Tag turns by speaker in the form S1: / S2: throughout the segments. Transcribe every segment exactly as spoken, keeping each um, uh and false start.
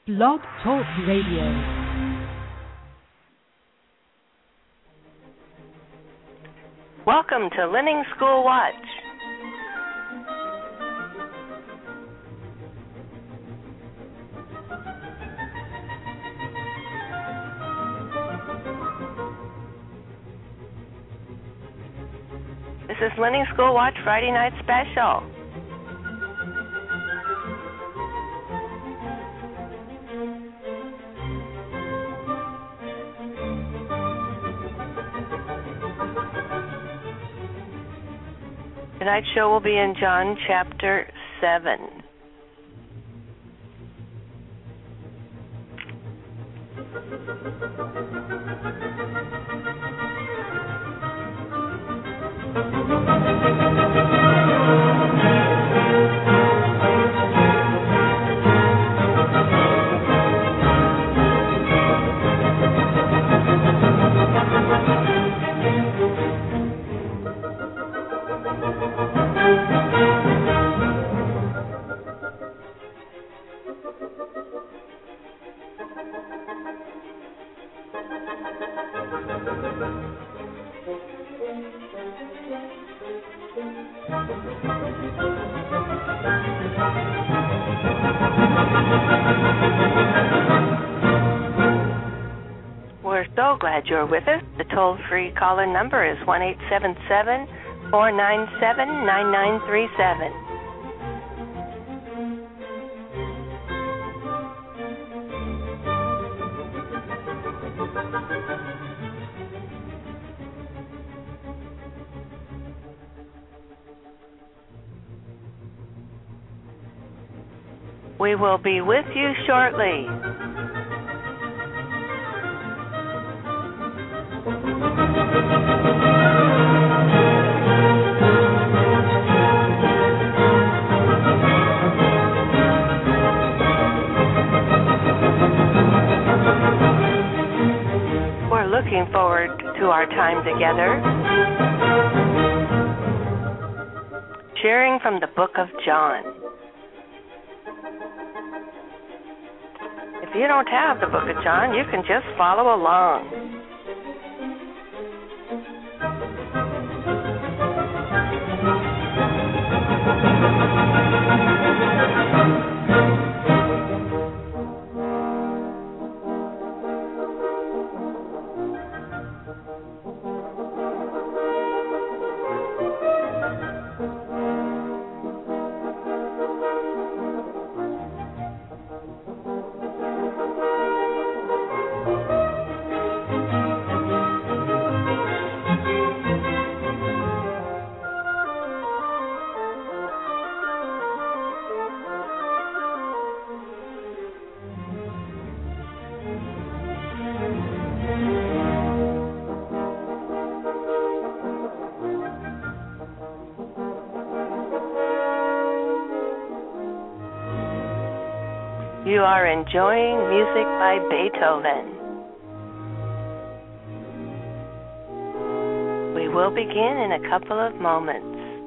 S1: Blog Talk Radio.
S2: Welcome to Linning School Watch. This is Linning School Watch Friday Night Special. Tonight's show will be in John chapter seven. We're so glad you're with us. The toll-free caller number is one eight seven seven, four nine seven, nine nine three seven. We will be with you shortly. We're looking forward to our time together, sharing from the book of John. If you don't have the book of John, you can just follow along. You are enjoying music by Beethoven. We will begin in a couple of moments.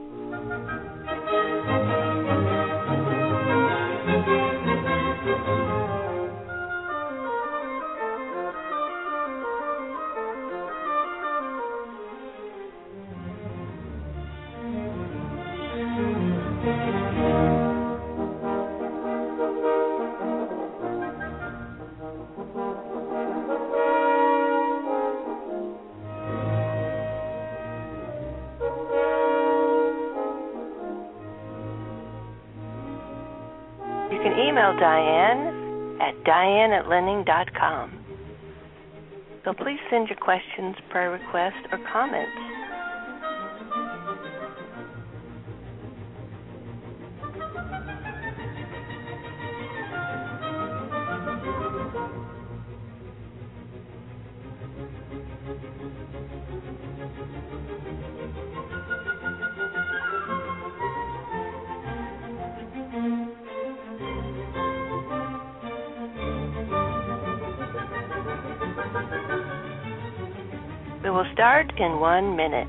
S2: You can email Diane at diane at linning dot com. So please send your questions, prayer requests, or comments. We will start in one minute.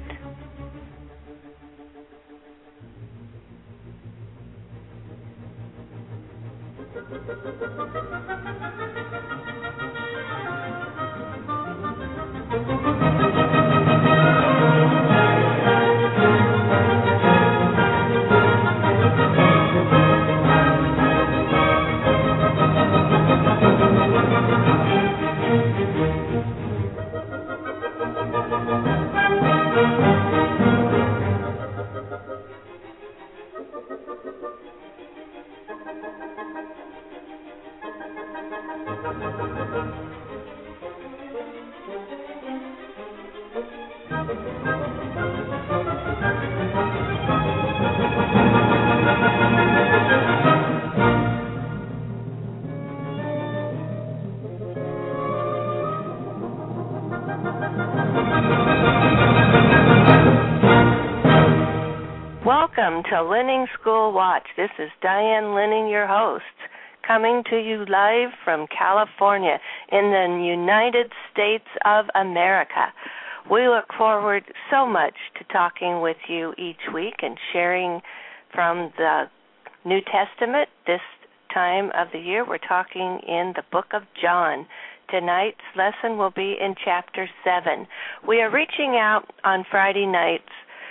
S2: Welcome to Linning School Watch. This is Diane Linning, your host, coming to you live from California in the United States of America. We look forward so much to talking with you each week and sharing from the New Testament. This time of the year, we're talking in the book of John. Tonight's lesson will be in chapter seven. We are reaching out on Friday nights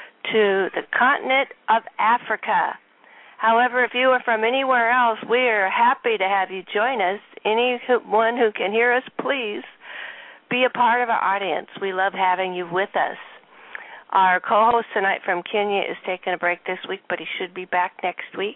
S2: to the continent of Africa. However, if you are from anywhere else, we are happy to have you join us. Anyone who can hear us, please be a part of our audience. We love having you with us. Our co-host tonight from Kenya is taking a break this week, but he should be back next week.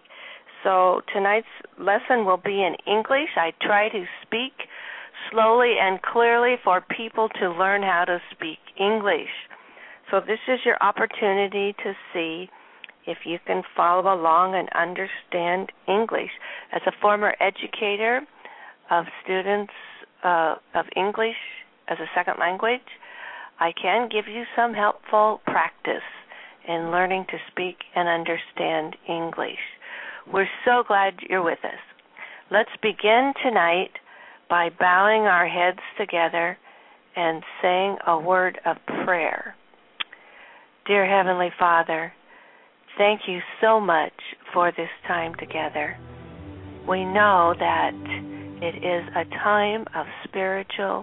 S2: So tonight's lesson will be in English. I try to speak slowly and clearly for people to learn how to speak English. So this is your opportunity to see if you can follow along and understand English. As a former educator of students uh, of English as a second language, I can give you some helpful practice in learning to speak and understand English. We're so glad you're with us. Let's begin tonight by bowing our heads together and saying a word of prayer. Dear Heavenly Father, thank you so much for this time together. We know that it is a time of spiritual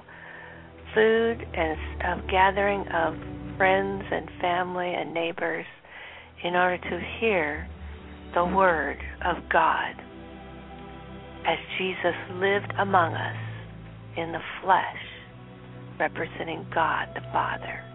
S2: food and of gathering of friends and family and neighbors in order to hear the Word of God as Jesus lived among us in the flesh, representing God the Father.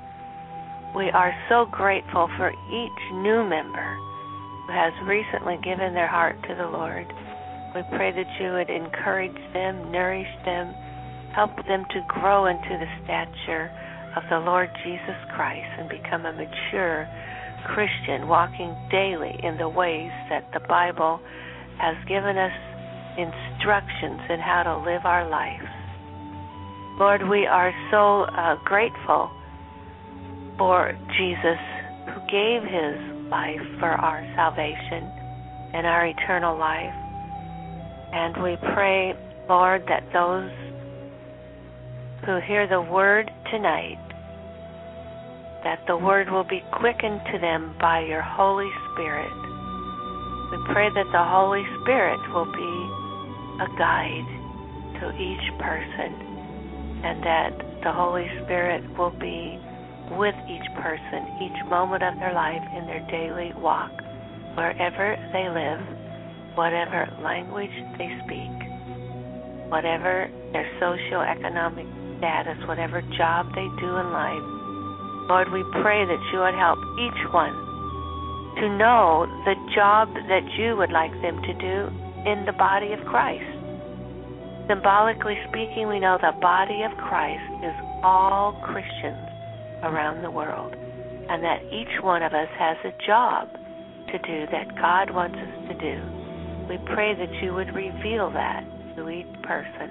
S2: We are so grateful for each new member who has recently given their heart to the Lord. We pray that you would encourage them, nourish them, help them to grow into the stature of the Lord Jesus Christ and become a mature Christian, walking daily in the ways that the Bible has given us instructions in how to live our lives. Lord, we are so uh, grateful for Jesus, who gave his life for our salvation and our eternal life. And we pray, Lord, that those who hear the word tonight, that the word will be quickened to them by your Holy Spirit. We pray that the Holy Spirit will be a guide to each person, and that the Holy Spirit will be with each person, each moment of their life in their daily walk, wherever they live, whatever language they speak, whatever their socioeconomic status, whatever job they do in life. Lord, we pray that you would help each one to know the job that you would like them to do in the body of Christ. Symbolically speaking, we know the body of Christ is all Christians around the world, and that each one of us has a job to do that God wants us to do. We pray that you would reveal that to each person.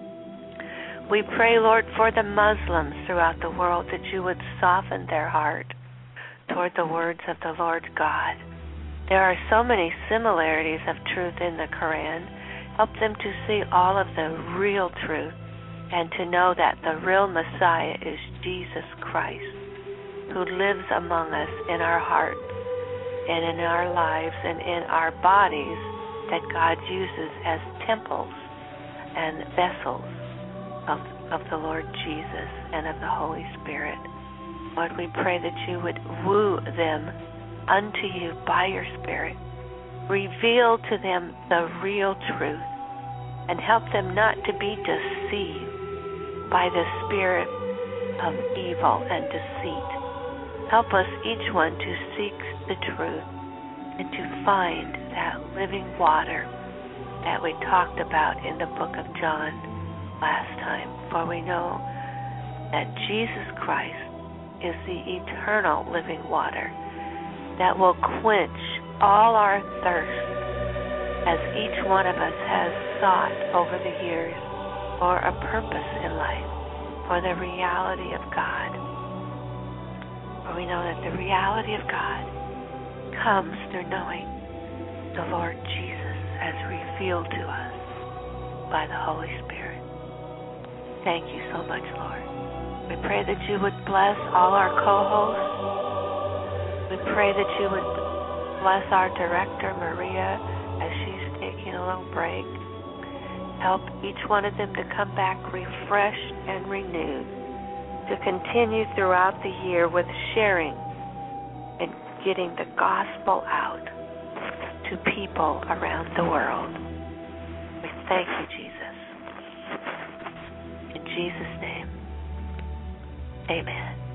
S2: We pray, Lord, for the Muslims throughout the world, that you would soften their heart toward the words of the Lord God. There are so many similarities of truth in the Quran. Help them to see all of the real truth and to know that the real Messiah is Jesus Christ, who lives among us in our hearts and in our lives and in our bodies that God uses as temples and vessels of of the Lord Jesus and of the Holy Spirit. Lord, we pray that you would woo them unto you by your Spirit. Reveal to them the real truth and help them not to be deceived by the spirit of evil and deceit. Help us each one to seek the truth and to find that living water that we talked about in the book of John last time. For we know that Jesus Christ is the eternal living water that will quench all our thirst, as each one of us has sought over the years for a purpose in life, for the reality of God. For we know that the reality of God comes through knowing the Lord Jesus as revealed to us by the Holy Spirit. Thank you so much, Lord. We pray that you would bless all our co-hosts. We pray that you would bless our director, Maria, as she's taking a little break. Help each one of them to come back refreshed and renewed, to continue throughout the year with sharing and getting the gospel out to people around the world. We thank you, Jesus. In Jesus' name, amen.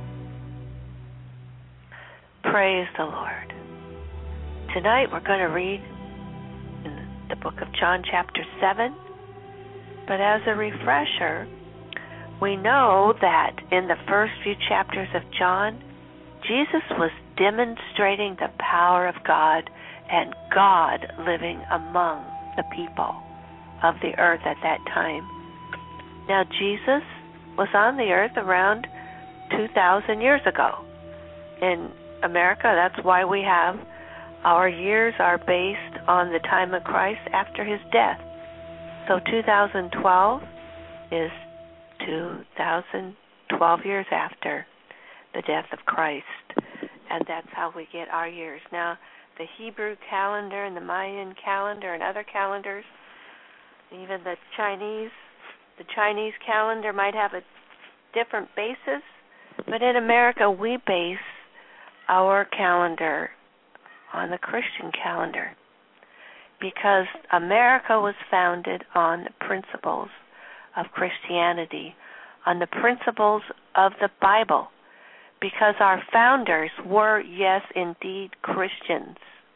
S2: Praise the Lord. Tonight we're going to read in the book of John chapter seven. But as a refresher, we know that in the first few chapters of John, Jesus was demonstrating the power of God and God living among the people of the earth at that time. Now, Jesus was on the earth around two thousand years ago. In America, that's why we have our years are based on the time of Christ after his death. So two thousand twelve is two thousand twelve years after the death of Christ. And that's how we get our years. Now, the Hebrew calendar and the Mayan calendar and other calendars, even the Chinese, the Chinese calendar might have a different basis, but in America we base our calendar on the Christian calendar because America was founded on the principles of Christianity, on the principles of the Bible, because our founders were, yes, indeed, Christians.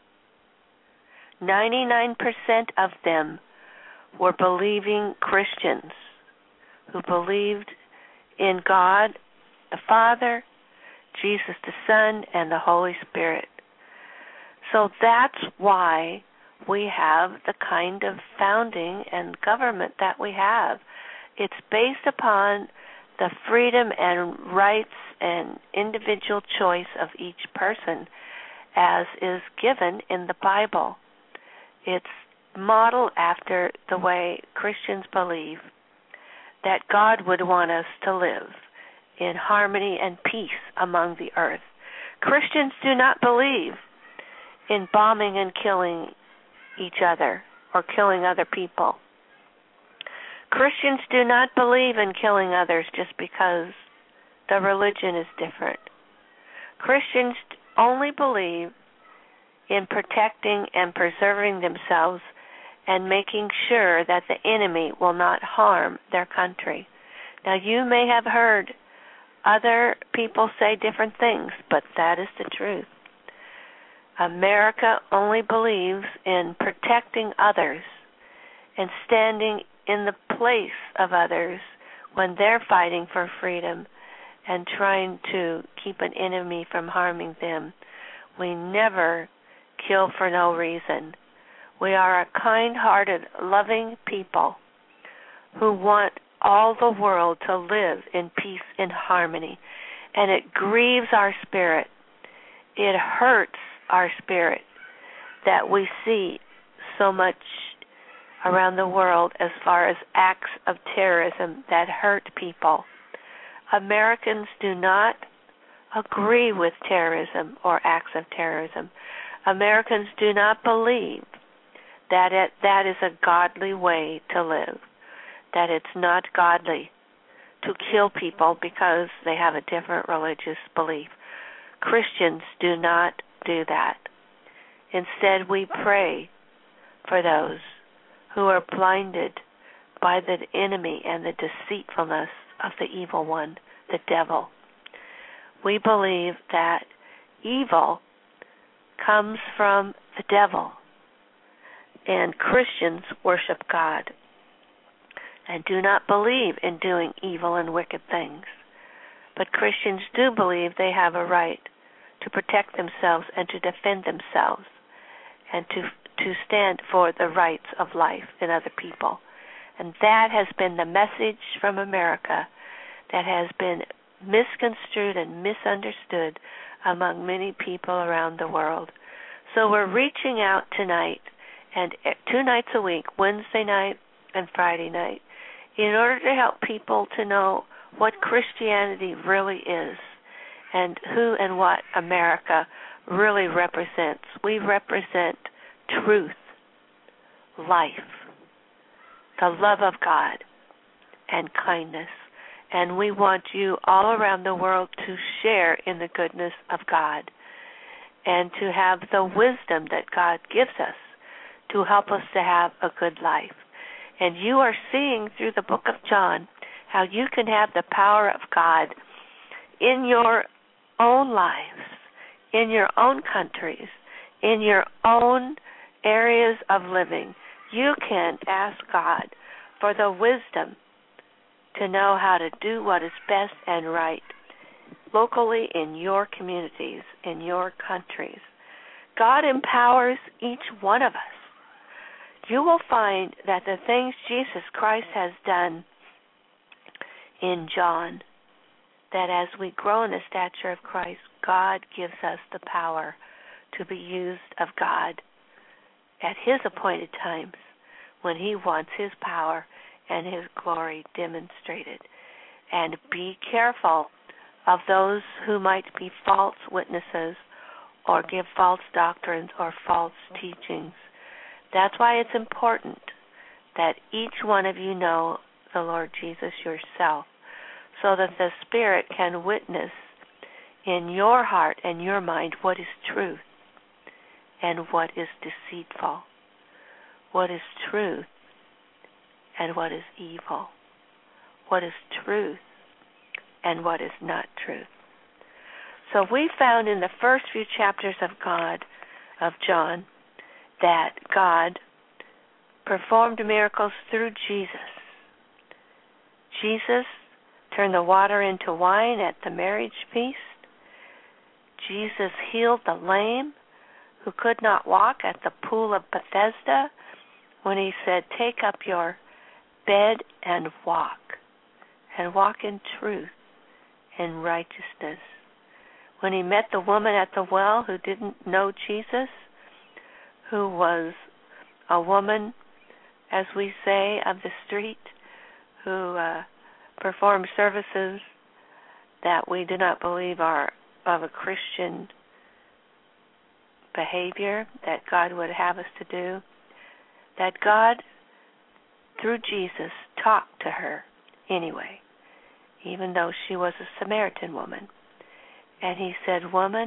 S2: ninety-nine percent of them were believing Christians who believed in God, the Father, Jesus the Son, and the Holy Spirit. So that's why we have the kind of founding and government that we have. It's based upon the freedom and rights and individual choice of each person as is given in the Bible. It's modeled after the way Christians believe that God would want us to live in harmony and peace among the earth. Christians do not believe in bombing and killing each other or killing other people. Christians do not believe in killing others just because the religion is different. Christians only believe in protecting and preserving themselves and making sure that the enemy will not harm their country. Now, you may have heard other people say different things, but that is the truth. America only believes in protecting others and standing in the place of others when they're fighting for freedom and trying to keep an enemy from harming them. We never kill for no reason. We are a kind-hearted, loving people who want all the world to live in peace and harmony. And it grieves our spirit. It hurts our spirit that we see so much around the world as far as acts of terrorism that hurt people. Americans do not agree with terrorism or acts of terrorism. Americans do not believe that it, that is a godly way to live, that it's not godly to kill people because they have a different religious belief. Christians do not do that. Instead, we pray for those who are blinded by the enemy and the deceitfulness of the evil one, the devil. We believe that evil comes from the devil, and Christians worship God and do not believe in doing evil and wicked things. But Christians do believe they have a right to protect themselves and to defend themselves and to to stand for the rights of life in other people. And that has been the message from America that has been misconstrued and misunderstood among many people around the world. So we're reaching out tonight and two nights a week, Wednesday night and Friday night, in order to help people to know what Christianity really is and who and what America really represents. We represent truth, life, the love of God, and kindness. And we want you all around the world to share in the goodness of God and to have the wisdom that God gives us to help us to have a good life. And you are seeing through the book of John how you can have the power of God in your own lives, in your own countries, in your own areas of living. You can ask God for the wisdom to know how to do what is best and right locally in your communities, in your countries. God empowers each one of us. You will find that the things Jesus Christ has done in John, that as we grow in the stature of Christ, God gives us the power to be used of God at His appointed times when He wants His power and His glory demonstrated. And be careful of those who might be false witnesses or give false doctrines or false teachings. That's why it's important that each one of you know the Lord Jesus yourself, so that the Spirit can witness in your heart and your mind what is truth and what is deceitful, what is truth and what is evil, what is truth and what is not truth. So we found in the first few chapters of God, of John, that God performed miracles through Jesus. Jesus turned the water into wine at the marriage feast. Jesus healed the lame who could not walk at the pool of Bethesda when He said, "Take up your bed and walk, and walk in truth and righteousness." When He met the woman at the well who didn't know Jesus, who was a woman, as we say, of the street, who uh, performed services that we do not believe are of a Christian behavior that God would have us to do, that God, through Jesus, talked to her anyway, even though she was a Samaritan woman. And He said, "Woman,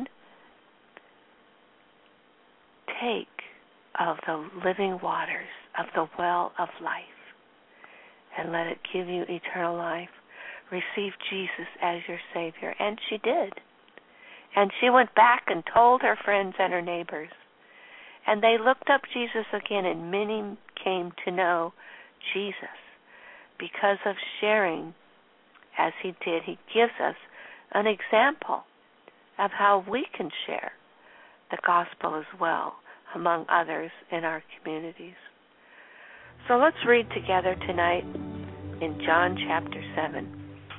S2: take of the living waters of the well of life, and let it give you eternal life. Receive Jesus as your Savior." And she did. And she went back and told her friends and her neighbors. And they looked up Jesus again, and many came to know Jesus because of sharing as He did. He gives us an example of how we can share the gospel as well among others in our communities. So let's read together tonight in John chapter seven.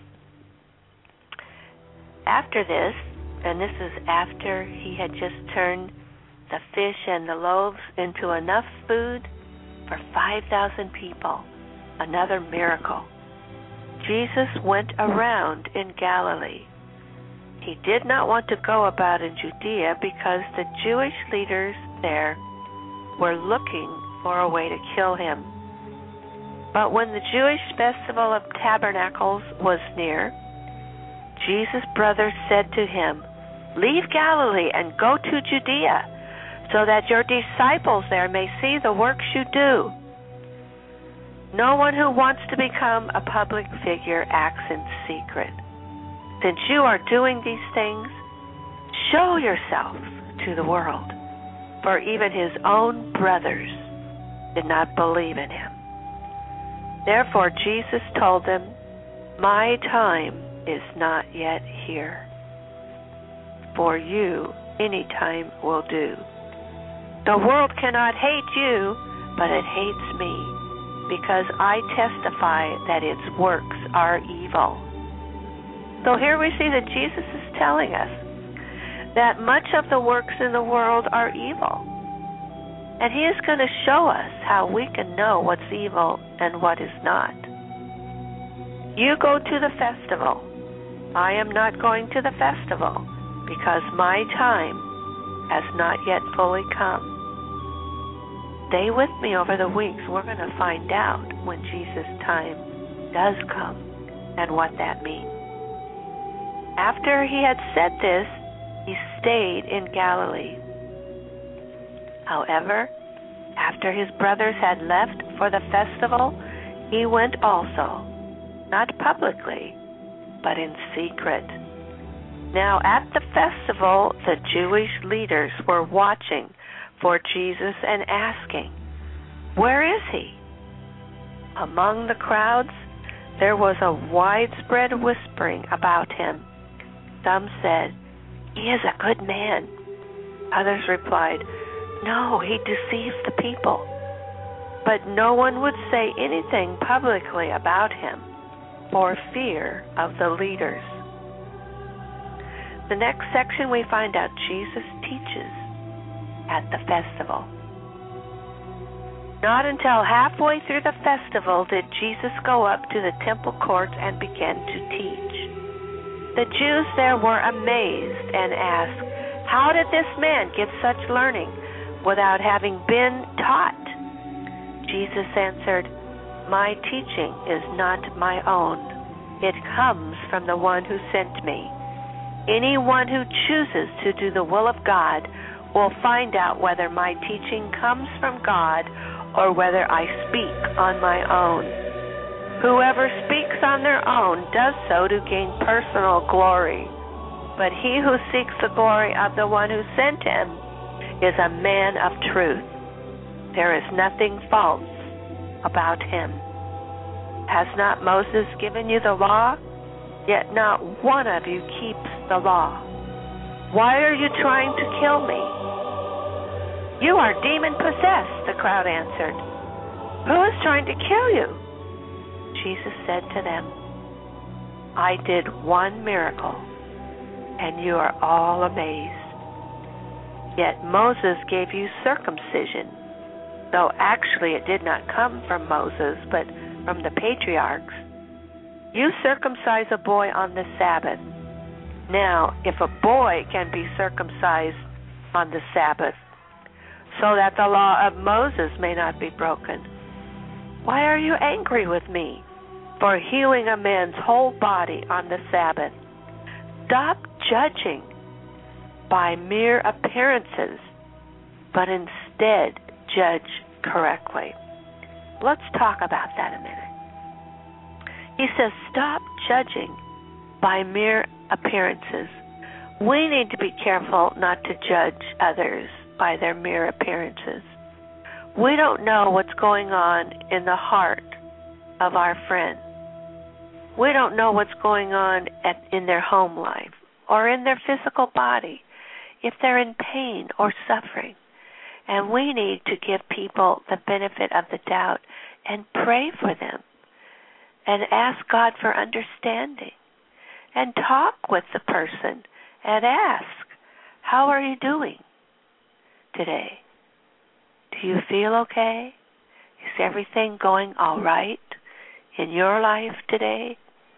S2: After this, and this is after He had just turned the fish and the loaves into enough food for five thousand people, another miracle, Jesus went around in Galilee. He did not want to go about in Judea because the Jewish leaders there were looking for a way to kill Him. But when the Jewish festival of tabernacles was near, Jesus' brothers said to him, "Leave Galilee and go to Judea, so that your disciples there may see the works you do. No one who wants to become a public figure acts in secret. Since you are doing these things, show yourself to the world." For even his own brothers did not believe in him. Therefore Jesus told them, "My time is not yet here. For you, any time will do. The world cannot hate you, but it hates me, because I testify that its works are evil." So here we see that Jesus is telling us that much of the works in the world are evil. And he is going to show us how we can know what's evil and what is not. You go to the festival. I am not going to the festival because my time has not yet fully come. Stay with me over the weeks. We're going to find out when Jesus' time does come and what that means. After he had said this, he stayed in Galilee. However, after his brothers had left for the festival, he went also, not publicly, but in secret. Now at the festival, the Jewish leaders were watching for Jesus and asking, "Where is he?" Among the crowds, there was a widespread whispering about him. Some said, "He is a good man." Others replied, "No, he deceives the people." But no one would say anything publicly about him for fear of the leaders. The next section we find out Jesus teaches at the festival. Not until halfway through the festival did Jesus go up to the temple courts and begin to teach. The Jews there were amazed and asked, "How did this man get such learning without having been taught?" Jesus answered, "My teaching is not my own. It comes from the one who sent me. Anyone who chooses to do the will of God will find out whether my teaching comes from God or whether I speak on my own. Whoever speaks on their own does so to gain personal glory. But he who seeks the glory of the one who sent him is a man of truth. There is nothing false about him. Has not Moses given you the law? Yet not one of you keeps the law. Why are you trying to kill me?" "You are demon-possessed," the crowd answered. "Who is trying to kill you?" Jesus said to them, "I did one miracle, and you are all amazed. Yet Moses gave you circumcision, though actually it did not come from Moses, but from the patriarchs. You circumcise a boy on the Sabbath. Now, if a boy can be circumcised on the Sabbath, so that the law of Moses may not be broken, why are you angry with me for healing a man's whole body on the Sabbath? Stop judging by mere appearances, but instead judge correctly." Let's talk about that a minute. He says, stop judging by mere appearances. We need to be careful not to judge others by their mere appearances. We don't know what's going on in the heart of our friend. We don't know what's going on at, in their home life or in their physical body, if they're in pain or suffering. And we need to give people the benefit of the doubt and pray for them and ask God for understanding and talk with the person and ask, "How are you doing today? Do you feel okay? Is everything going all right in your life today?"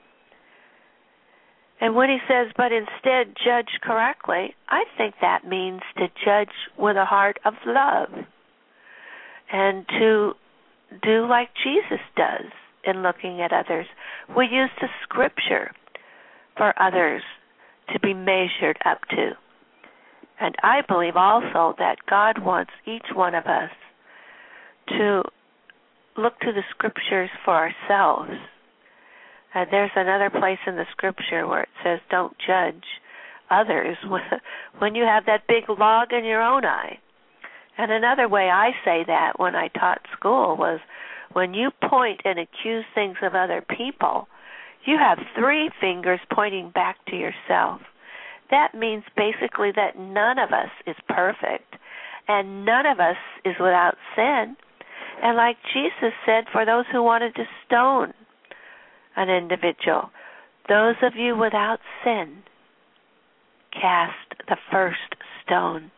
S2: And when he says, "But instead judge correctly," I think that means to judge with a heart of love and to do like Jesus does in looking at others. We use the Scripture for others to be measured up to. And I believe also that God wants each one of us to look to the Scriptures for ourselves. Uh, there's another place in the Scripture where it says, don't judge others when you have that big log in your own eye. And another way I say that when I taught school was, when you point and accuse things of other people, you have three fingers pointing back to yourself. That means basically that none of us is perfect, and none of us is without sin. And like Jesus said, for those who wanted to stone an individual, those of you without sin, cast the first stone.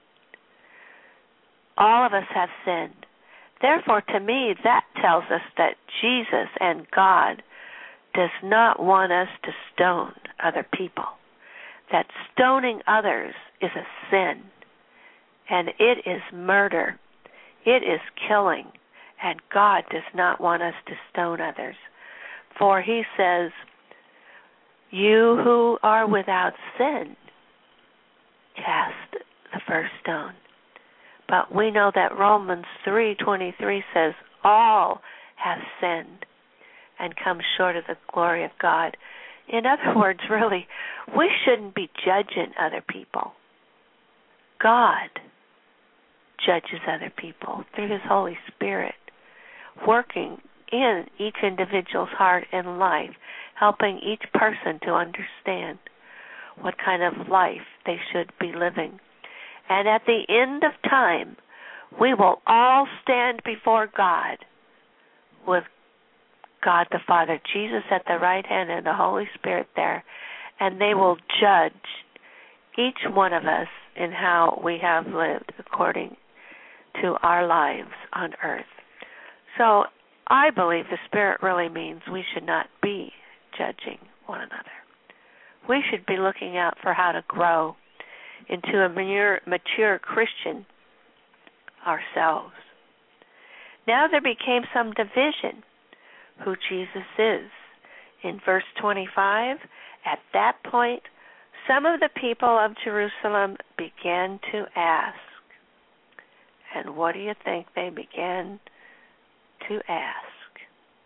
S2: All of us have sinned. Therefore, to me, that tells us that Jesus and God does not want us to stone other people. That stoning others is a sin, and it is murder. It is killing, and God does not want us to stone others. For he says, you who are without sin, cast the first stone. But we know that Romans three twenty-three says, all have sinned and come short of the glory of God. In other words, really, we shouldn't be judging other people. God judges other people through his Holy Spirit, working in each individual's heart and life, helping each person to understand what kind of life they should be living. And at the end of time, we will all stand before God with God the Father, Jesus at the right hand, and the Holy Spirit there, and they will judge each one of us in how we have lived according to our lives on earth. So I believe the Spirit really means we should not be judging one another. We should be looking out for how to grow into a mature, mature Christian ourselves. Now there became some division who Jesus is. In verse twenty-five, at that point, some of the people of Jerusalem began to ask. And what do you think they began to ask?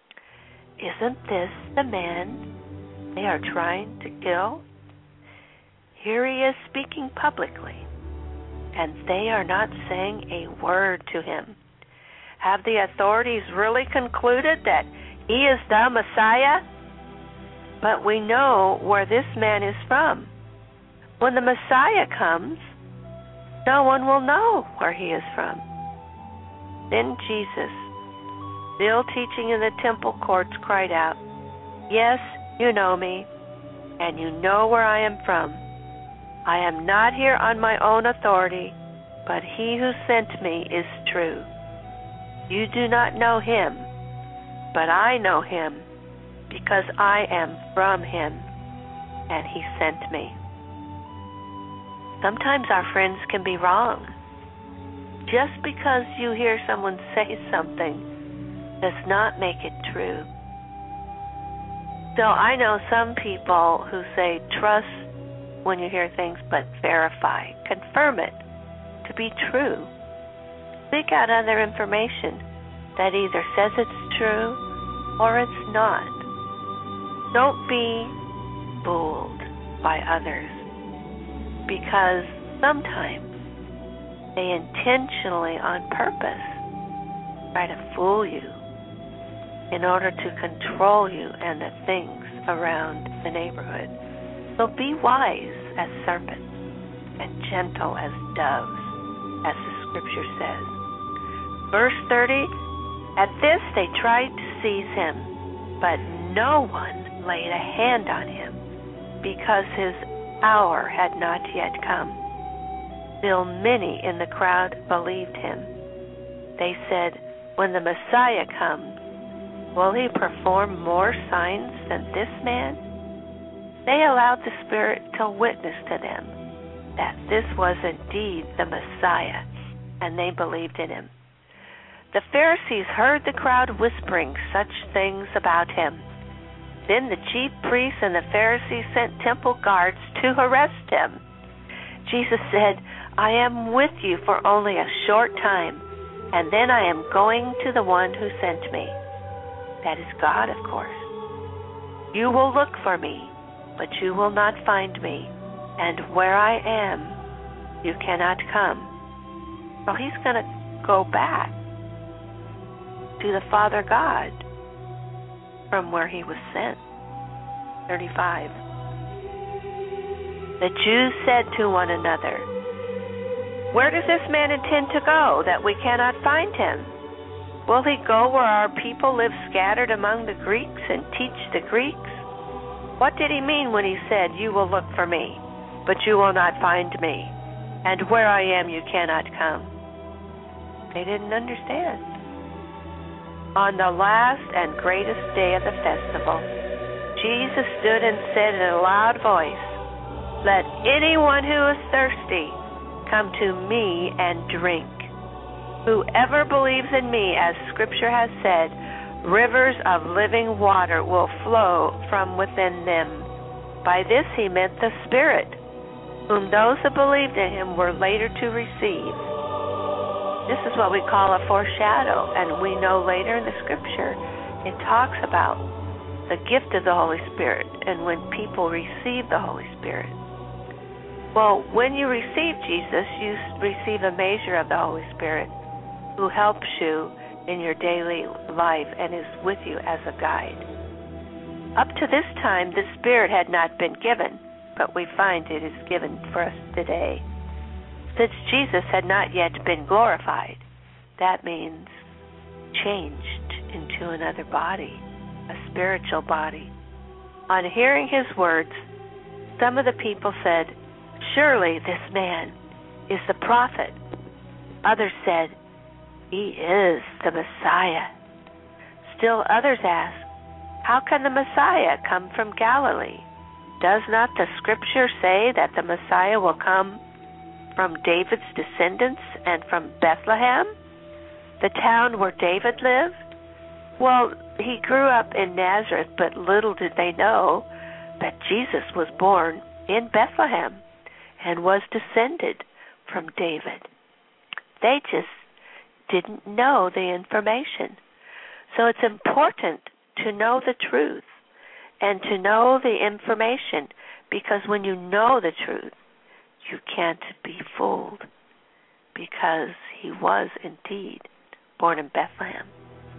S2: Isn't this the man they are trying to kill? Here he is speaking publicly, and they are not saying a word to him. Have the authorities really concluded that he is the Messiah? But we know where this man is from. When the Messiah comes, no one will know where he is from. Then Jesus, still teaching in the temple courts, cried out, yes, you know me, and you know where I am from. I am not here on my own authority, but he who sent me is true. You do not know him, but I know him, because I am from him, and he sent me. Sometimes our friends can be wrong. Just because you hear someone say something does not make it true. So I know some people who say trust when you hear things, but verify, confirm it to be true. Seek out other information that either says it's true or it's not. Don't be fooled by others, because sometimes they intentionally, on purpose, try to fool you in order to control you and the things around the neighborhood. So be wise as serpents and gentle as doves, as the scripture says. Verse thirty, at this they tried to seize him, but no one laid a hand on him, because his hour had not yet come. Still many in the crowd believed him. They said, when the Messiah comes, will he perform more signs than this man? They allowed the Spirit to witness to them that this was indeed the Messiah, and they believed in him. The Pharisees heard the crowd whispering such things about him. Then the chief priests and the Pharisees sent temple guards to arrest him. Jesus said, I am with you for only a short time, and then I am going to the one who sent me. That is God, of course. You will look for me, but you will not find me, and where I am, you cannot come. So he's going to go back to the Father God from where he was sent. thirty-five. The Jews said to one another, where does this man intend to go that we cannot find him? Will he go where our people live scattered among the Greeks and teach the Greeks? What did he mean when he said, you will look for me, but you will not find me, and where I am you cannot come? They didn't understand. On the last and greatest day of the festival, Jesus stood and said in a loud voice, let anyone who is thirsty come to me and drink. Whoever believes in me, as Scripture has said, rivers of living water will flow from within them. By this he meant the Spirit, whom those who believed in him were later to receive. This is what we call a foreshadow, and we know later in the Scripture it talks about the gift of the Holy Spirit and when people receive the Holy Spirit. Well, when you receive Jesus, you receive a measure of the Holy Spirit who helps you in your daily life and is with you as a guide. Up to this time, the Spirit had not been given, but we find it is given for us today. Since Jesus had not yet been glorified, that means changed into another body, a spiritual body. On hearing his words, some of the people said, surely this man is the prophet. Others said, he is the Messiah. Still others asked, how can the Messiah come from Galilee? Does not the Scripture say that the Messiah will come from David's descendants and from Bethlehem, the town where David lived? Well, he grew up in Nazareth, but little did they know that Jesus was born in Bethlehem and was descended from David. They just didn't know the information. So it's important to know the truth and to know the information, because when you know the truth, you can't be fooled, because he was indeed born in Bethlehem.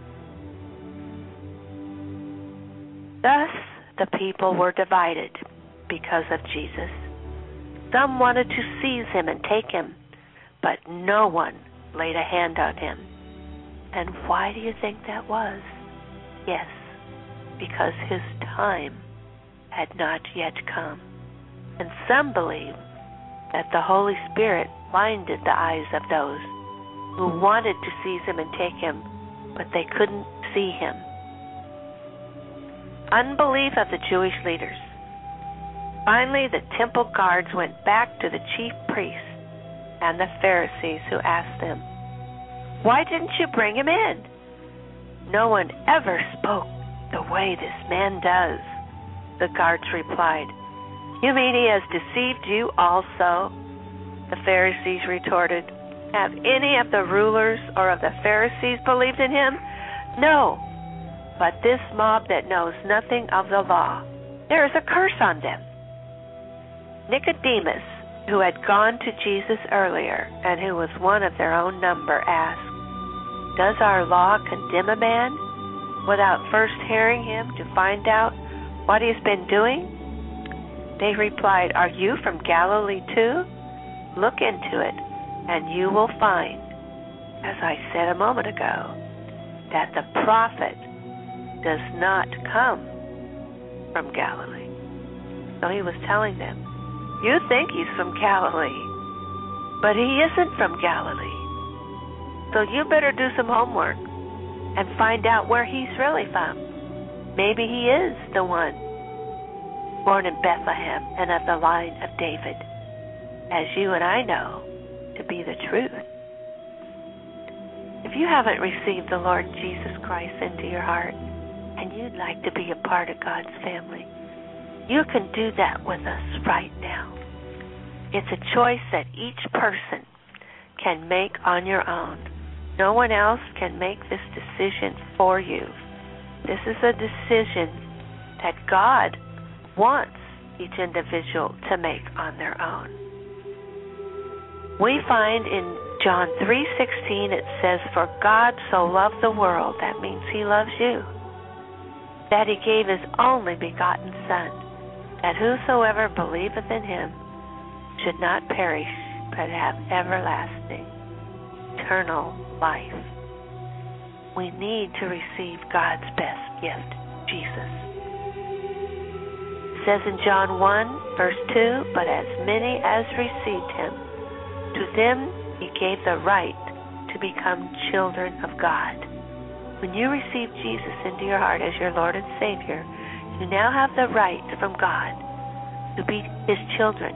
S2: Thus, the people were divided because of Jesus. Some wanted to seize him and take him, but no one laid a hand on him. And why do you think that was? Yes, because his time had not yet come. And some believe that the Holy Spirit blinded the eyes of those who wanted to seize him and take him, but they couldn't see him. Unbelief of the Jewish leaders. Finally, the temple guards went back to the chief priests and the Pharisees, who asked them, why didn't you bring him in? No one ever spoke the way this man does. The guards replied, you mean he has deceived you also? The Pharisees retorted, have any of the rulers or of the Pharisees believed in him? No, but this mob that knows nothing of the law, there is a curse on them. Nicodemus, who had gone to Jesus earlier and who was one of their own number, asked, does our law condemn a man without first hearing him to find out what he has been doing? They replied, are you from Galilee too? Look into it, and you will find, as I said a moment ago, that the prophet does not come from Galilee. So he was telling them, you think he's from Galilee, but he isn't from Galilee. So you better do some homework and find out where he's really from. Maybe he is the one born in Bethlehem and of the line of David, as you and I know to be the truth. If you haven't received the Lord Jesus Christ into your heart and you'd like to be a part of God's family, you can do that with us right now. It's a choice that each person can make on your own. No one else can make this decision for you. This is a decision that God wants each individual to make on their own. We find in John three sixteen it says, "For God so loved the world," that means He loves you, "that He gave His only begotten Son, that whosoever believeth in Him should not perish, but have everlasting, eternal life." We need to receive God's best gift, Jesus. It says in John one, verse two, "But as many as received Him, to them He gave the right to become children of God." When you receive Jesus into your heart as your Lord and Savior, you now have the right from God to be His children.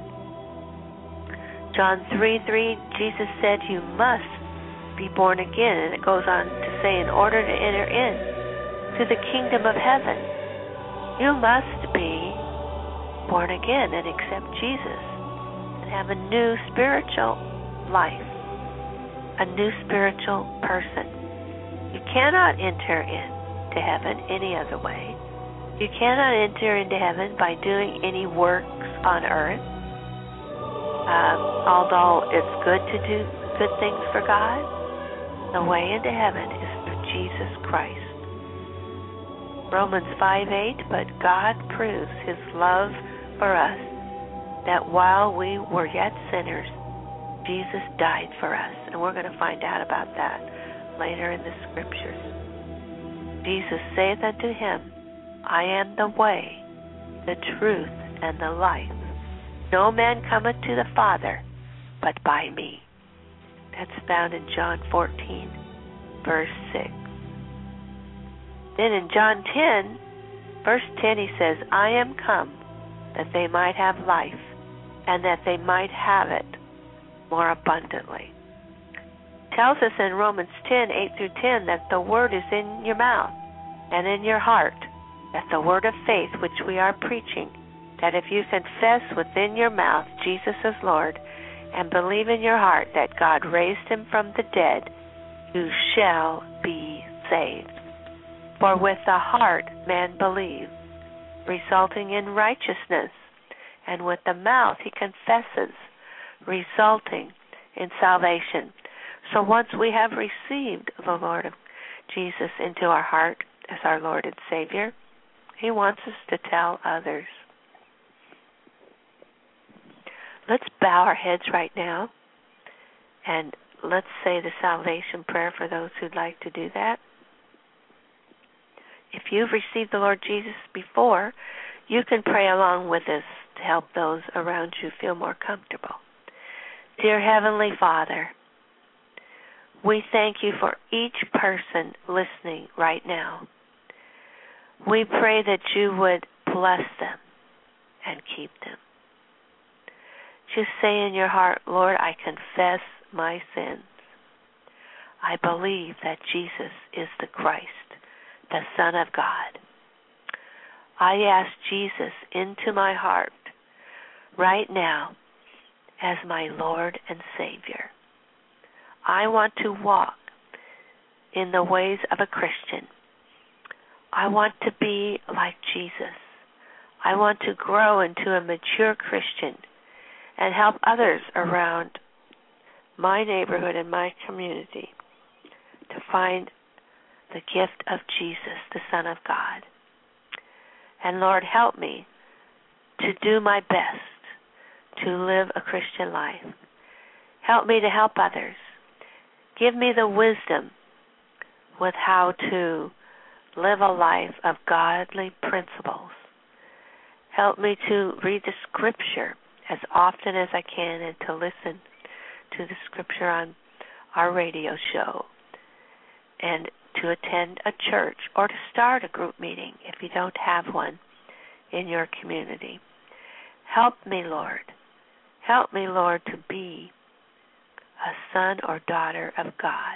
S2: John three three, Jesus said, "You must be born again." And it goes on to say, in order to enter in to the kingdom of heaven, you must be born again and accept Jesus and have a new spiritual life, a new spiritual person. You cannot enter into heaven any other way. You cannot enter into heaven by doing any works on earth. Um, although it's good to do good things for God, the way into heaven is through Jesus Christ. Romans five eight, "But God proves His love for us, that while we were yet sinners, Jesus died for us." And we're going to find out about that later in the Scriptures. Jesus saith unto him, "I am the way, the truth, and the life. No man cometh to the Father but by me." That's found in John fourteen, verse six. Then in John ten, verse ten, he says, "I am come that they might have life, and that they might have it more abundantly." It tells us in Romans ten, eight through ten, that the word is in your mouth and in your heart, that the word of faith which we are preaching, that if you confess within your mouth Jesus is Lord, and believe in your heart that God raised Him from the dead, you shall be saved. For with the heart man believes, resulting in righteousness, and with the mouth he confesses, resulting in salvation. So once we have received the Lord of Jesus into our heart as our Lord and Savior, He wants us to tell others. Let's bow our heads right now, and let's say the salvation prayer for those who'd like to do that. If you've received the Lord Jesus before, you can pray along with us to help those around you feel more comfortable. Dear Heavenly Father, we thank you for each person listening right now. We pray that you would bless them and keep them. Just say in your heart, "Lord, I confess my sins. I believe that Jesus is the Christ, the Son of God. I ask Jesus into my heart right now as my Lord and Savior. I want to walk in the ways of a Christian. I want to be like Jesus. I want to grow into a mature Christian and help others around my neighborhood and my community to find the gift of Jesus, the Son of God. And Lord, help me to do my best to live a Christian life. Help me to help others. Give me the wisdom with how to live a life of godly principles. Help me to read the Scripture as often as I can and to listen to the Scripture on our radio show and to attend a church or to start a group meeting if you don't have one in your community. Help me, Lord. Help me, Lord, to be a son or daughter of God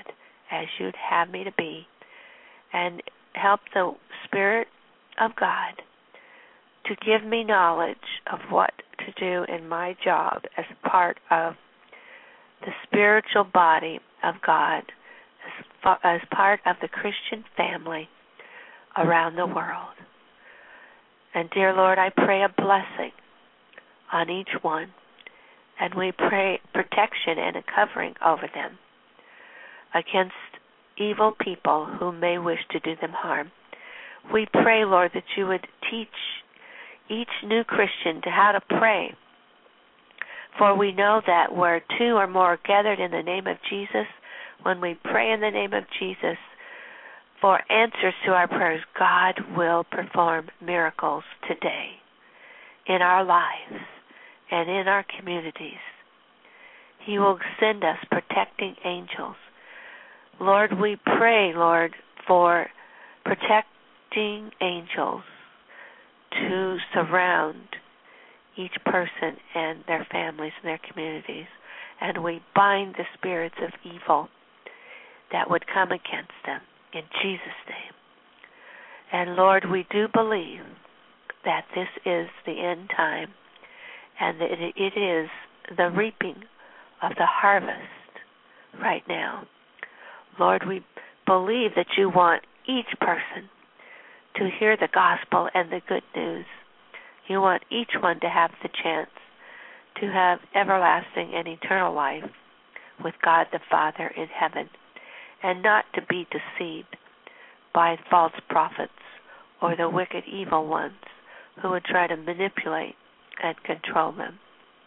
S2: as you'd have me to be, and help the Spirit of God to give me knowledge of what to do in my job as part of the spiritual body of God, as, far, as part of the Christian family around the world. And dear Lord, I pray a blessing on each one, and we pray protection and a covering over them against evil people who may wish to do them harm. We pray, Lord, that you would teach each new Christian to how to pray. For we know that where two or more are gathered in the name of Jesus, when we pray in the name of Jesus for answers to our prayers, God will perform miracles today in our lives and in our communities. He will send us protecting angels. Lord, we pray, Lord, for protecting angels to surround each person and their families and their communities. And we bind the spirits of evil that would come against them in Jesus' name. And Lord, we do believe that this is the end time and that it is the reaping of the harvest right now. Lord, we believe that you want each person to hear the gospel and the good news. You want each one to have the chance to have everlasting and eternal life with God the Father in heaven, and not to be deceived by false prophets or the wicked evil ones who would try to manipulate and control them.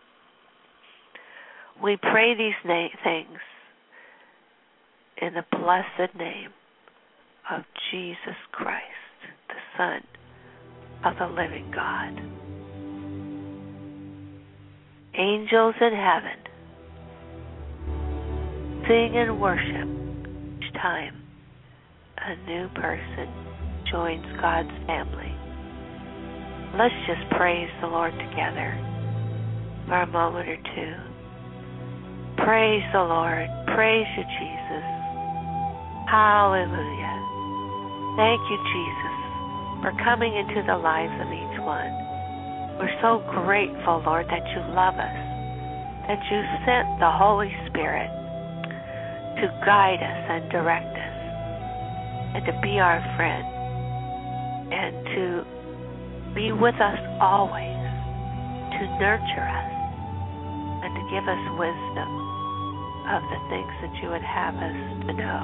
S2: We pray these na- things in the blessed name of Jesus Christ, the Son of the living God. Angels in heaven, sing and worship each time a new person joins God's family. Let's just praise the Lord together for a moment or two. Praise the Lord. Praise you, Jesus. Hallelujah. Thank you, Jesus, for coming into the lives of each one. We're so grateful, Lord, that you love us, that you sent the Holy Spirit to guide us and direct us, and to be our friend, and to be with us always, to nurture us, and to give us wisdom of the things that you would have us to know.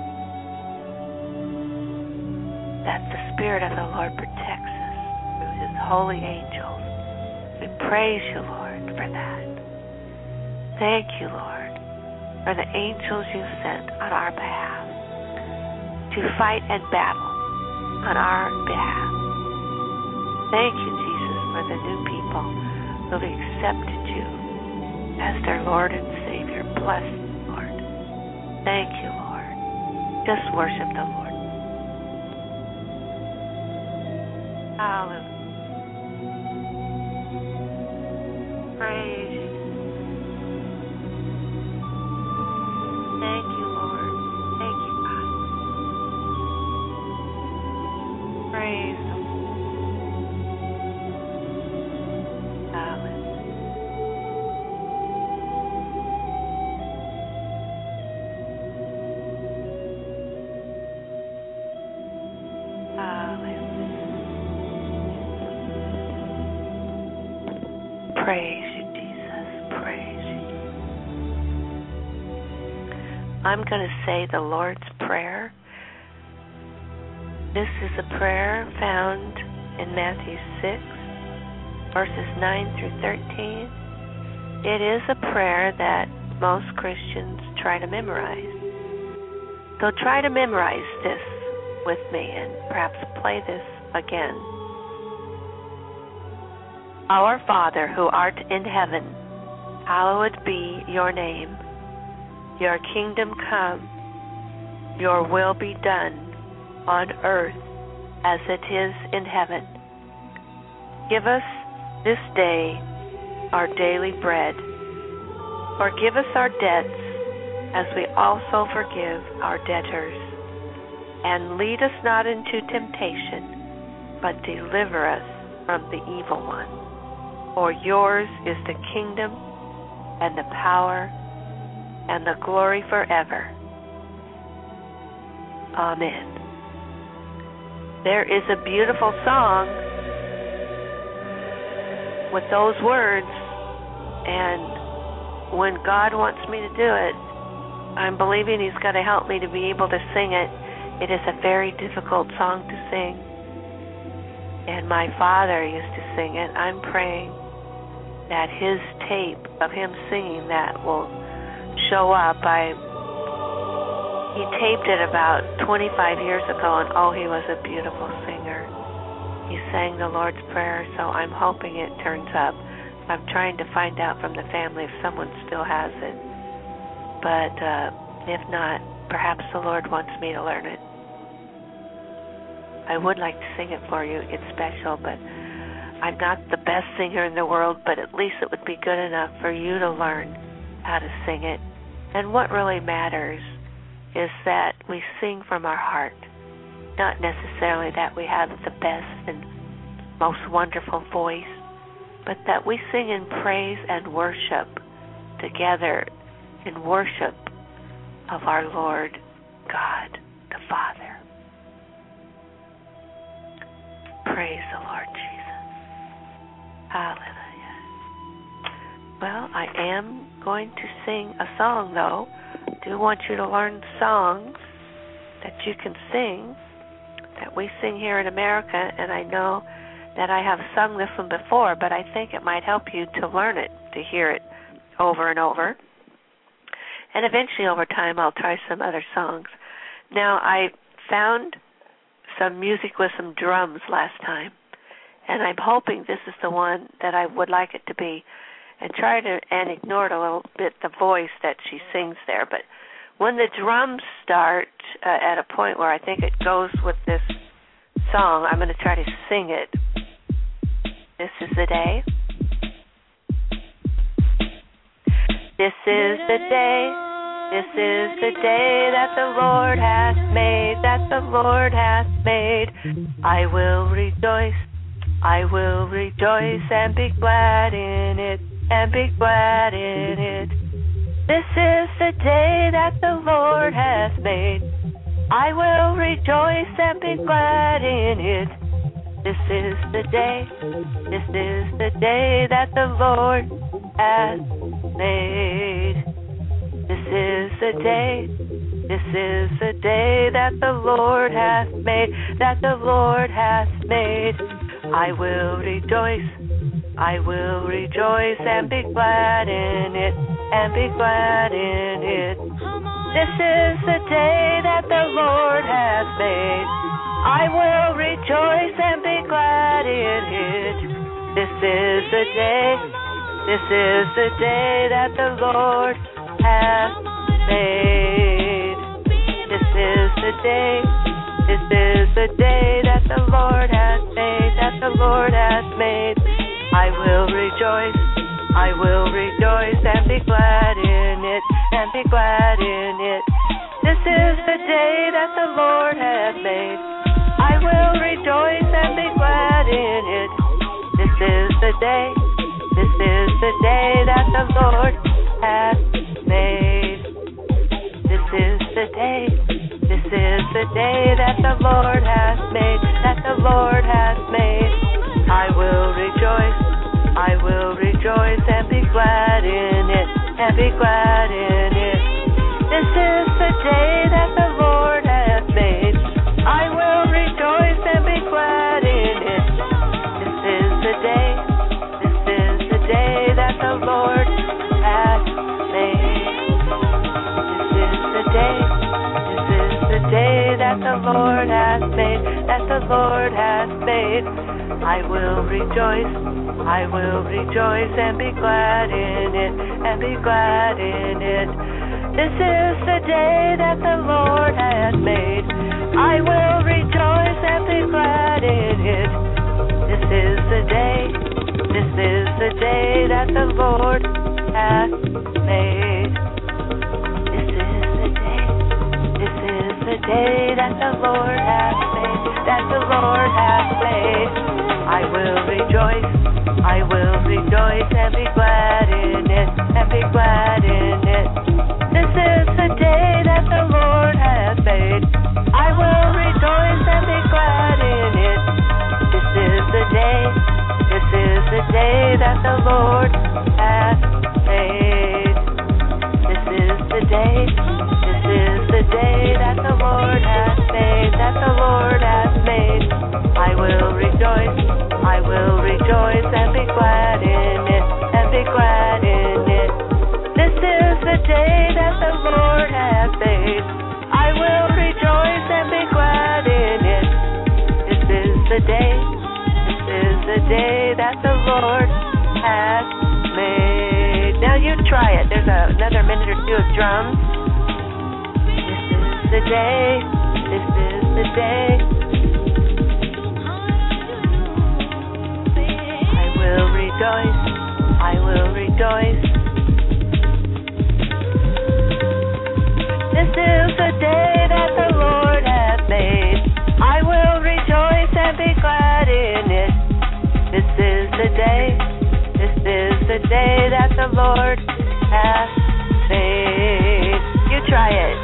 S2: That the Spirit of the Lord protects us through his holy angels. We praise you, Lord, for that. Thank you, Lord, for the angels you sent on our behalf to fight and battle on our behalf. Thank you, Jesus, for the new people who have accepted you as their Lord and Savior. Bless you, Lord. Thank you, Lord. Just worship the Lord. Hallelujah. Praise you. Thank you, Lord. Thank you, God. Praise the Lord. Hallelujah. Hallelujah. Praise you, Jesus. Praise you. I'm going to say the Lord's Prayer. This is a prayer found in Matthew six, verses nine through thirteen. It is a prayer that most Christians try to memorize. So try to memorize this with me and perhaps play this again. Our Father, who art in heaven, hallowed be your name. Your kingdom come, your will be done on earth as it is in heaven. Give us this day our daily bread. Forgive us our debts as we also forgive our debtors. And lead us not into temptation, but deliver us from the evil one. For yours is the kingdom and the power and the glory forever. Amen. There is a beautiful song with those words, and when God wants me to do it, I'm believing He's going to help me to be able to sing it. It is a very difficult song to sing, and my father used to sing it. I'm praying that his tape of him singing that will show up. I he taped it about twenty-five years ago, and oh, he was a beautiful singer. He sang the Lord's Prayer, so I'm hoping it turns up. I'm trying to find out from the family if someone still has it. But uh, if not, perhaps the Lord wants me to learn it. I would like to sing it for you. It's special, but I'm not the best singer in the world, but at least it would be good enough for you to learn how to sing it. And what really matters is that we sing from our heart, not necessarily that we have the best and most wonderful voice, but that we sing in praise and worship together, in worship of our Lord God the Father. Praise the Lord Jesus. Hallelujah. Well, I am going to sing a song, though. I do want you to learn songs that you can sing, that we sing here in America, and I know that I have sung this one before, but I think it might help you to learn it, to hear it over and over. And eventually, over time, I'll try some other songs. Now, I found some music with some drums last time, and I'm hoping this is the one that I would like it to be, and try to and ignore it a little bit, the voice that she sings there. But when the drums start uh, at a point where I think it goes with this song, I'm going to try to sing it. This is the day. This is the day. This is the day that the Lord hath made, that the Lord hath made. I will rejoice, I will rejoice and be glad in it, and be glad in it. This is the day that the Lord hath made. I will rejoice and be glad in it. This is the day, this is the day that the Lord hath made. This is the day, this is the day that the Lord hath made, that the Lord hath made. I will rejoice, I will rejoice and be glad in it, and be glad in it. This is the day that the Lord hath made. I will rejoice and be glad in it. This is the day, this is the day that the Lord hath made. This is the day, this is the day that the Lord hath made, that the Lord hath made. I will rejoice, I will rejoice and be glad in it, and be glad in it. This is the day that the Lord hath made. I will rejoice and be glad in it. This is the day, this is the day that the Lord hath made. This is the day, this is the day that the Lord hath made, that the Lord hath made. I will rejoice, I will rejoice and be glad in it, and be glad in it. This is the day that the Lord hath made. I will rejoice and be glad in it. This is the day, this is the day that the Lord hath made. This is the day, this is the day that the Lord hath made, that the Lord hath made. I will rejoice, I will rejoice and be glad in it, and be glad in it. This is the day that the Lord hath made. I will rejoice and be glad in it. This is the day, this is the day that the Lord hath made. This is that the Lord has made, that the Lord has made. I will rejoice, I will rejoice and be glad in it, and be glad in it. This is the day that the Lord has made. I will rejoice and be glad in it. This is the day, this is the day that the Lord has made. This is the day, this is the day that the Lord has made, that the Lord has made. I will rejoice, I will rejoice and be glad in it, and be glad in it. This is the day that the Lord has made. I will rejoice and be glad in it. This is the day, this is the day that the Lord has made. Now you try it. There's a, another minute or two of drums. This is the day, this is the day. I will rejoice, I will rejoice. This is the day that the Lord has made. I will rejoice and be glad in it. This is the day, this is the day that the Lord has made. You try it.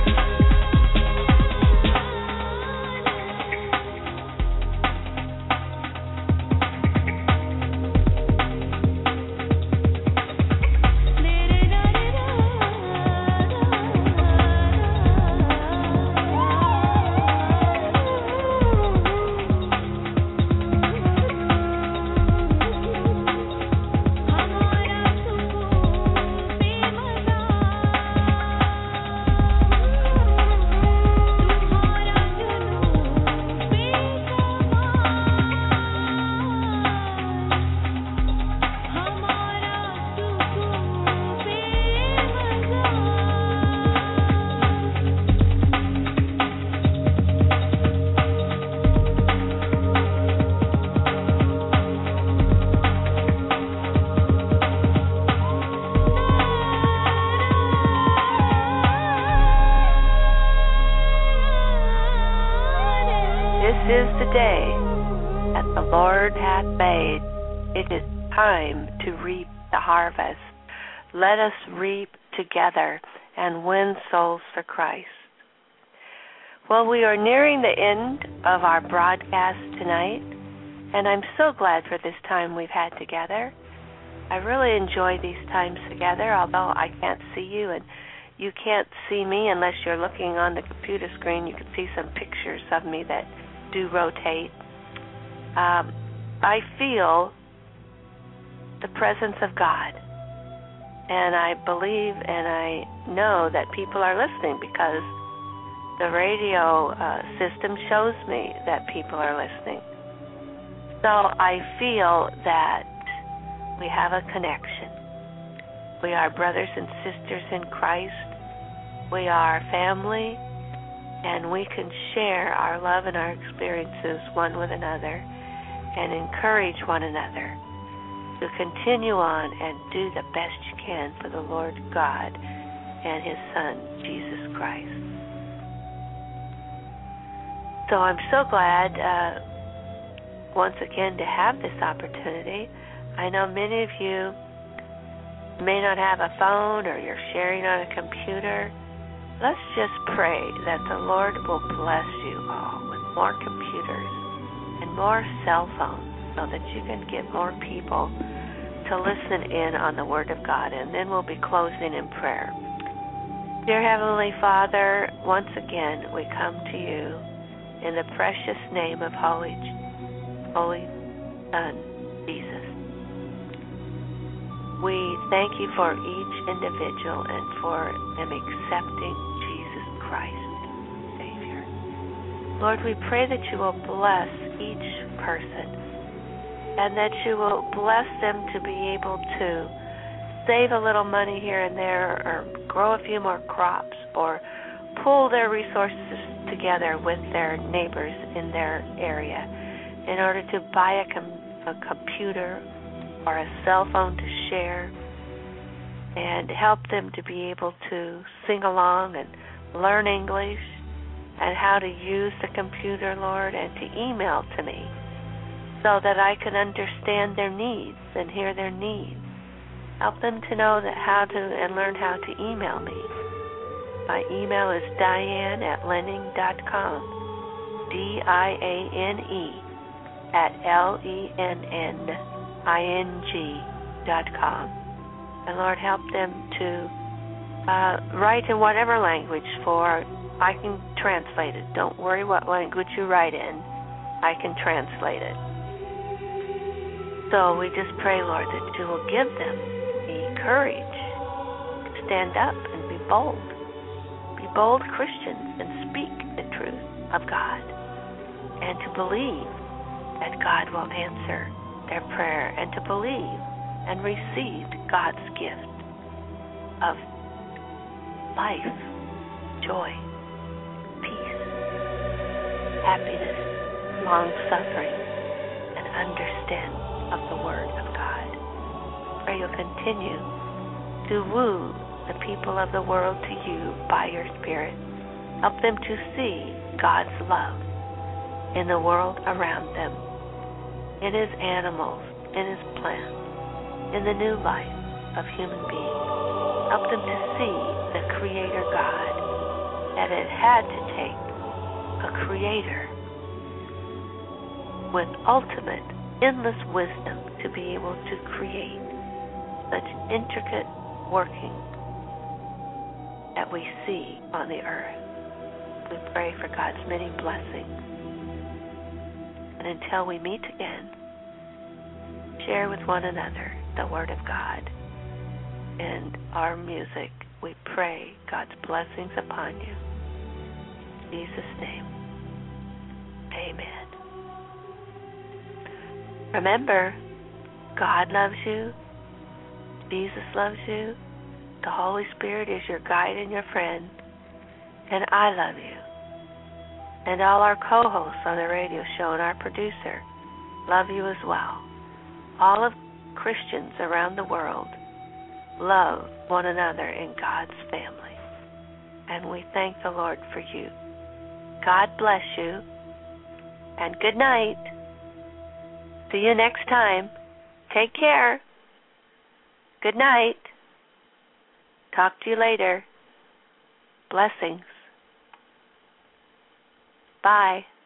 S2: This is the day that the Lord hath made. It is time to reap the harvest. Let us reap together and win souls for Christ. Well, we are nearing the end of our broadcast tonight, and I'm so glad for this time we've had together. I really enjoy these times together, although I can't see you, and you can't see me unless you're looking on the computer screen. You can see some pictures of me that do rotate. Um, I feel the presence of God, and I believe and I know that people are listening because the radio uh, system shows me that people are listening. So I feel that we have a connection. We are brothers and sisters in Christ. We are family. And we can share our love and our experiences one with another and encourage one another to continue on and do the best you can for the Lord God and His Son, Jesus Christ. So I'm so glad uh, once again to have this opportunity. I know many of you may not have a phone or you're sharing on a computer. Let's just pray that the Lord will bless you all with more computers and more cell phones so that you can get more people to listen in on the Word of God. And then we'll be closing in prayer. Dear Heavenly Father, once again we come to you in the precious name of Holy, Holy Son, Jesus. We thank you for each individual and for them accepting Jesus Christ, Savior. Lord, we pray that you will bless each person and that you will bless them to be able to save a little money here and there or grow a few more crops or pull their resources together with their neighbors in their area in order to buy a, com- a computer or a cell phone to share and help them to be able to sing along and learn English and how to use the computer, Lord, and to email to me so that I can understand their needs and hear their needs. Help them to know that how to and learn how to email me. My email is Diane at lenning dot com, D I A N E at L E N N I N G dot com. And Lord, help them to uh, write in whatever language, for I can translate it. Don't worry what language you write in. I can translate it. So we just pray, Lord, that you will give them the courage to stand up and be bold. Be bold Christians and speak the truth of God, and to believe that God will answer their prayer, and to believe and receive God's gift of life, joy, peace, happiness, long-suffering, and understanding of the Word of God. Pray you'll continue to woo the people of the world to you by your Spirit. Help them to see God's love in the world around them, in His animals, in His plants, in the new life of human beings. Help them to see the Creator God, that it had to take a Creator with ultimate, endless wisdom to be able to create such intricate working that we see on the earth. We pray for God's many blessings. And until we meet again, share with one another the Word of God and our music. We pray God's blessings upon you. In Jesus' name, amen. Remember, God loves you. Jesus loves you. The Holy Spirit is your guide and your friend. And I love you. And all our co-hosts on the radio show and our producer love you as well. All of Christians around the world love one another in God's family. And we thank the Lord for you. God bless you. And good night. See you next time. Take care. Good night. Talk to you later. Blessings. Bye.